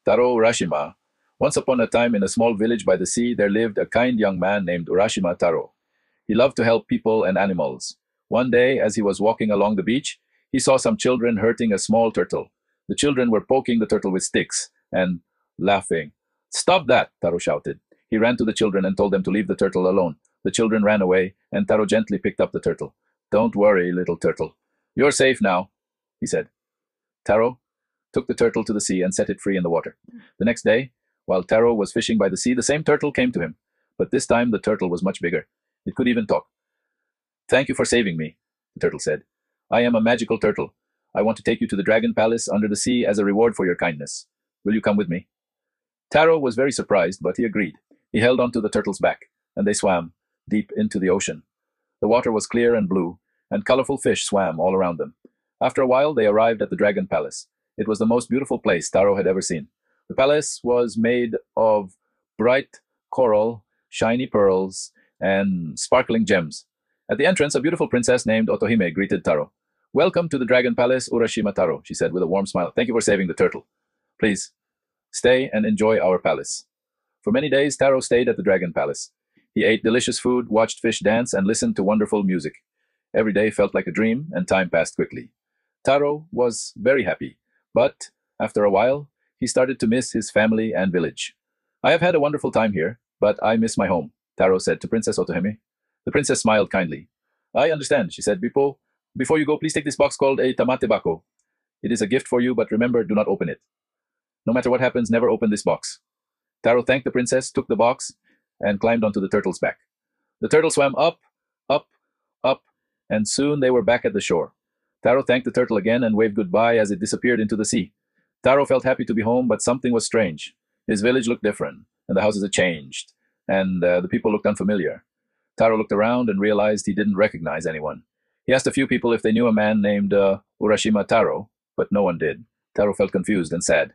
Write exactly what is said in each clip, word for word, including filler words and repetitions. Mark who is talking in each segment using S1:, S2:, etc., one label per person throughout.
S1: Taro Urashima. Once upon a time in a small village by the sea, there lived a kind young man named Urashima Taro. He loved to help people and animals. One day, as he was walking along the beach, he saw some children hurting a small turtle. The children were poking the turtle with sticks and laughing. "Stop that!" Taro shouted. He ran to the children and told them to leave the turtle alone. The children ran away, and Taro gently picked up the turtle. "Don't worry, little turtle. You're safe now," he said. Taro took the turtle to the sea and set it free in the water. The next day, while Taro was fishing by the sea, the same turtle came to him. But this time the turtle was much bigger. It could even talk. "Thank you for saving me," the turtle said. "I am a magical turtle. I want to take you to the Dragon Palace under the sea as a reward for your kindness. Will you come with me?" Taro was very surprised, but he agreed. He held onto the turtle's back, and they swam deep into the ocean. The water was clear and blue, and colorful fish swam all around them. After a while, they arrived at the Dragon Palace. It was the most beautiful place Taro had ever seen. The palace was made of bright coral, shiny pearls, and sparkling gems. At the entrance, a beautiful princess named Otohime greeted Taro. "Welcome to the Dragon Palace, Urashima Taro," she said with a warm smile. "Thank you for saving the turtle. Please, stay and enjoy our palace." For many days, Taro stayed at the Dragon Palace. He ate delicious food, watched fish dance, and listened to wonderful music. Every day felt like a dream, and time passed quickly. Taro was very happy, but after a while, he started to miss his family and village. "I have had a wonderful time here, but I miss my home," Taro said to Princess Otohime. The princess smiled kindly. "I understand," she said. Before, before you go, please take this box called a tamatebako. It is a gift for you, but remember, do not open it. No matter what happens, never open this box." Taro thanked the princess, took the box, and climbed onto the turtle's back. The turtle swam up, up, up, and soon they were back at the shore. Taro thanked the turtle again and waved goodbye as it disappeared into the sea. Taro felt happy to be home, but something was strange. His village looked different, and the houses had changed, and uh, the people looked unfamiliar. Taro looked around and realized he didn't recognize anyone. He asked a few people if they knew a man named uh, Urashima Taro, but no one did. Taro felt confused and sad.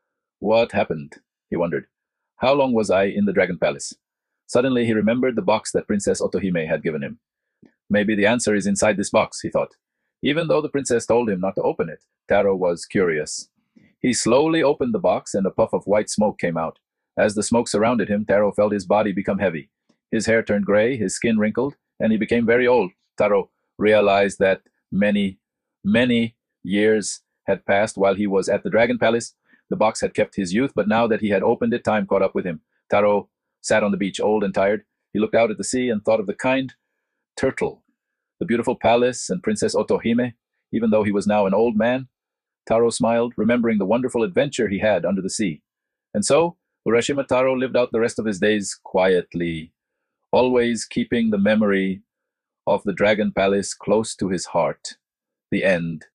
S1: What happened? He wondered. How long was I in the Dragon Palace? Suddenly he remembered the box that Princess Otohime had given him. Maybe the answer is inside this box, he thought. Even though the princess told him not to open it, Taro was curious. He slowly opened the box and a puff of white smoke came out. As the smoke surrounded him, Taro felt his body become heavy. His hair turned gray, his skin wrinkled, and he became very old. Taro realized that many, many years had passed while he was at the Dragon Palace. The box had kept his youth, but now that he had opened it, time caught up with him. Taro sat on the beach, old and tired. He looked out at the sea and thought of the kind turtle, the beautiful palace, and Princess Otohime. Even though he was now an old man, Taro smiled, remembering the wonderful adventure he had under the sea. And so, Urashima Taro lived out the rest of his days quietly, always keeping the memory of the Dragon Palace close to his heart. The end.